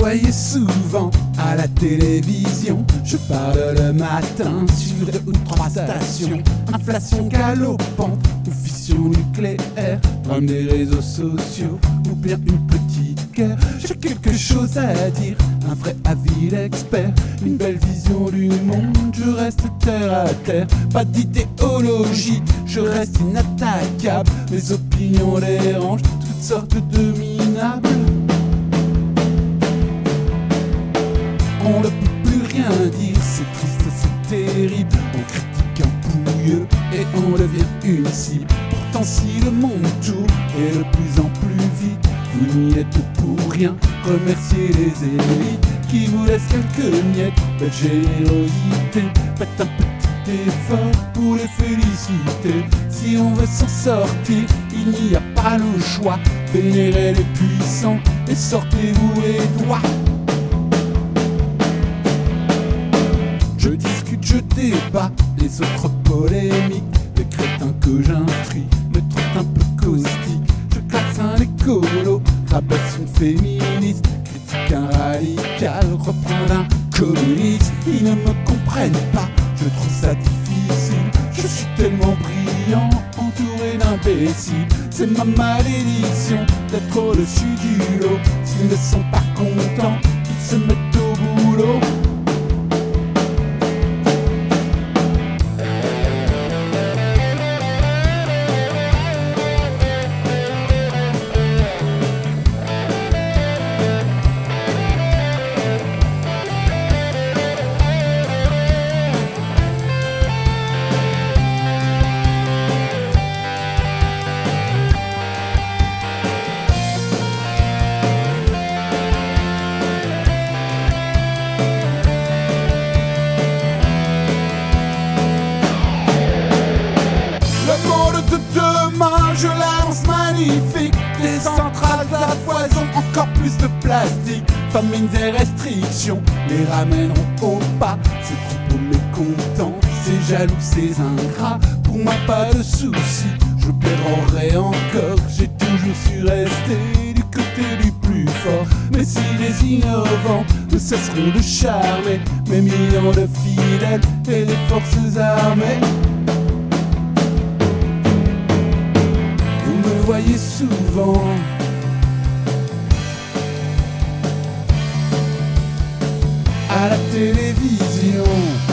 voyez souvent à la télévision. Je parle le matin sur 2 ou 3 stations. Inflation galopante ou fission nucléaire, drame des réseaux sociaux ou bien une petite guerre. J'ai quelque chose à dire, un vrai avis d'expert, une belle vision du monde. Je reste terre à terre, pas d'idéologie, je reste inattaquable. Mes opinions dérangent toutes sortes de minables. On ne peut plus rien dire, c'est triste, c'est terrible. On critique un pouilleux et on devient une cible. Pourtant si le monde tourne et de plus en plus vite, vous n'y êtes pour rien. Remerciez les élites qui vous laissent quelques miettes. Belle générosité, faites un petit effort pour les féliciter. Si on veut s'en sortir, il n'y a pas le choix. Vénérez les puissants et sortez-vous les doigts. Je discute, je débat, les autres polémiques. Les crétins que j'instruis me traitent un peu caustique. Je classe un écolo, rabaisse une féministe, critique un radical, reprend un communiste. Ils ne me comprennent pas, je trouve ça difficile. Je suis tellement brillant, entouré d'imbéciles. C'est ma malédiction d'être au-dessus du lot. S'ils ne sont pas contents, ils se mettent au boulot. Je l'annonce magnifique, des centrales à foison, encore plus de plastique. Famines et restrictions les ramèneront au pas. Ces troupeaux mécontents, ces jaloux, ces ingrats. Pour moi pas de soucis, je pérorerai encore. J'ai toujours su rester du côté du plus fort. Mais si les innovants ne cesseront de charmer mes millions de fidèles et les forces armées, voyez souvent à la télévision.